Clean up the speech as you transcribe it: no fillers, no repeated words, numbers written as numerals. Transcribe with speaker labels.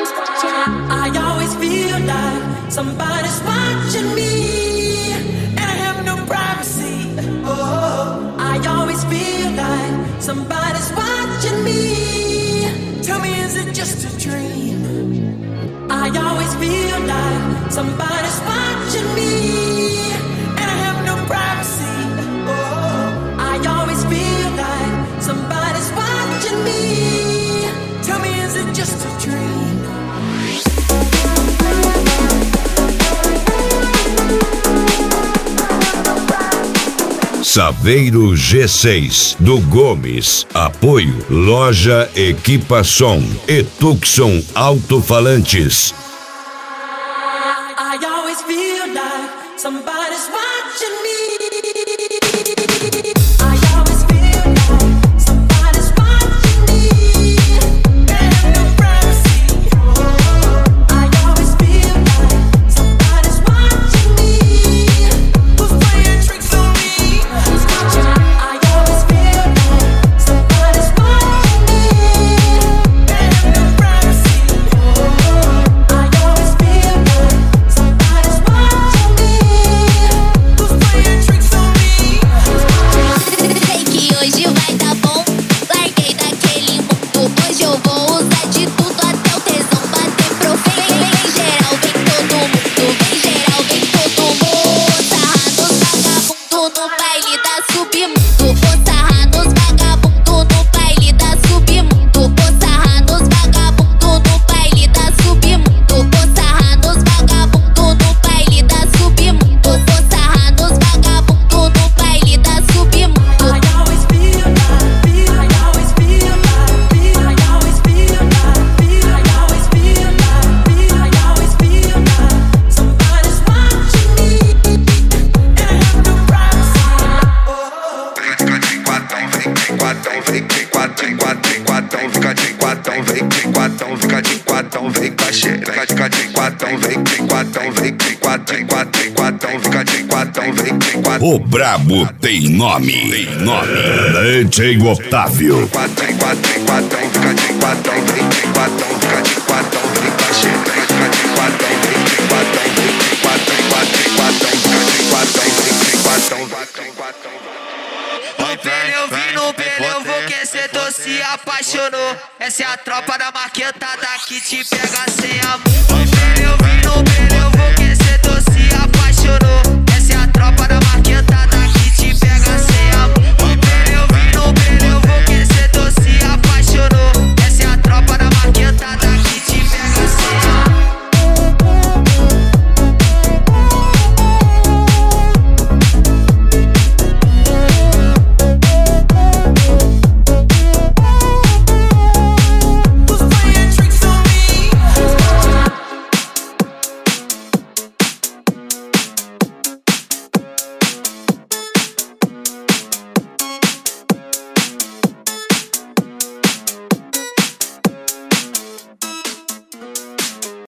Speaker 1: I always feel like somebody's watching me, and I have no privacy. Oh, I always feel like somebody's watching me. Tell me, is it just a dream? I always feel like somebody's watching me, and I have no privacy. Oh, I always feel like somebody's watching me. Tell me, is it just a dream?
Speaker 2: Saveiro G6 do Gomes. Apoio Loja Equipação e Tucson Alto-Falantes.
Speaker 1: I always feel like somebody's watching me. I always feel like somebody's watching me. There's no privacy. I always feel like somebody's watching me. Who's playing tricks on me? I always feel like somebody's watching me. There's no privacy. I always feel like somebody's watching me. Who's playing tricks on me?
Speaker 3: Sei que hoje vai dar bom. Larguei daquele mundo. Hoje eu vou usar de tudo até o tesão bater profundo. Vem geral, vem todo mundo. Vem geral, vem todo mundo. Sarra nos vagabundo no baile da submundo. Vou sarrar nos vagabundo no baile da submundo. Vou sarrar nos vagabundo no baile da submundo. Vou sarrar nos vagabundo no baile da submundo. Vou sarrar nos vagabundo no baile da submundo.
Speaker 1: I always feel like, I always feel like, I always feel like, I always feel like, I always feel like somebody's watching me, and I have no privacy.
Speaker 2: O brabo tem nome. DJ Otávio.
Speaker 4: Eu vi no pneu, vou que cê se apaixonou. Essa é a tropa da marquetada que te pega sem amor. Eu vi no pneu, vou que